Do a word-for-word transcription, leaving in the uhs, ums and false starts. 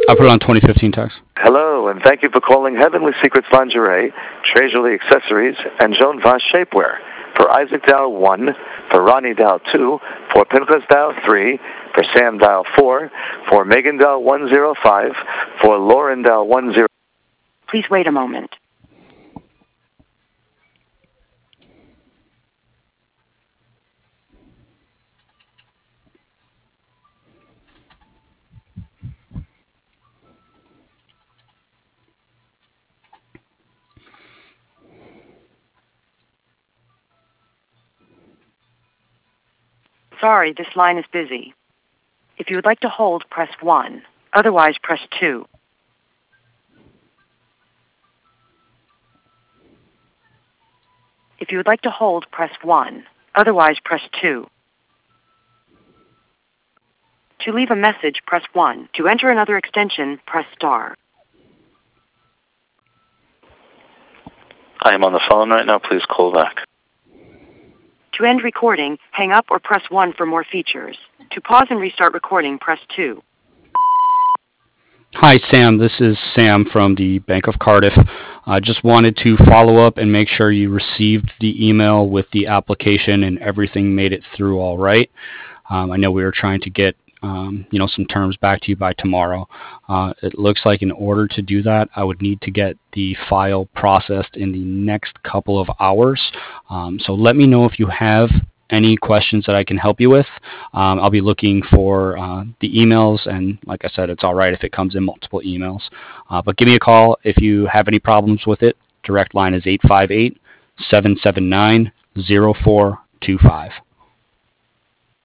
I put it on twenty fifteen tax. Hello, and thank you for calling Heavenly Secrets Lingerie, Treasury Accessories, and Joan Voss Shapewear. For Isaac dial one, for Ronnie dial two, for Pinchas dial three, for Sam dial four, for Megan dial one zero five, for Lauren dial one zero. Please wait a moment. Sorry, this line is busy. If you would like to hold, press one. Otherwise, press two. If you would like to hold, press one. Otherwise, press two. To leave a message, press one. To enter another extension, press star. I am on the phone right now. Please call back. To end recording, hang up or press one for more features. To pause and restart recording, press two. Hi, Sam. This is Sam from the Bank of Cardiff. I just wanted to follow up and make sure you received the email with the application and everything made it through all right. Um, I know we were trying to get um, you know, some terms back to you by tomorrow. Uh, it looks like in order to do that, I would need to get the file processed in the next couple of hours. Um, so let me know if you have any questions that I can help you with. Um, I'll be looking for uh, the emails, and like I said, it's all right if it comes in multiple emails. Uh, but give me a call if you have any problems with it. Direct line is eight five eight, seven seven nine, zero four two five.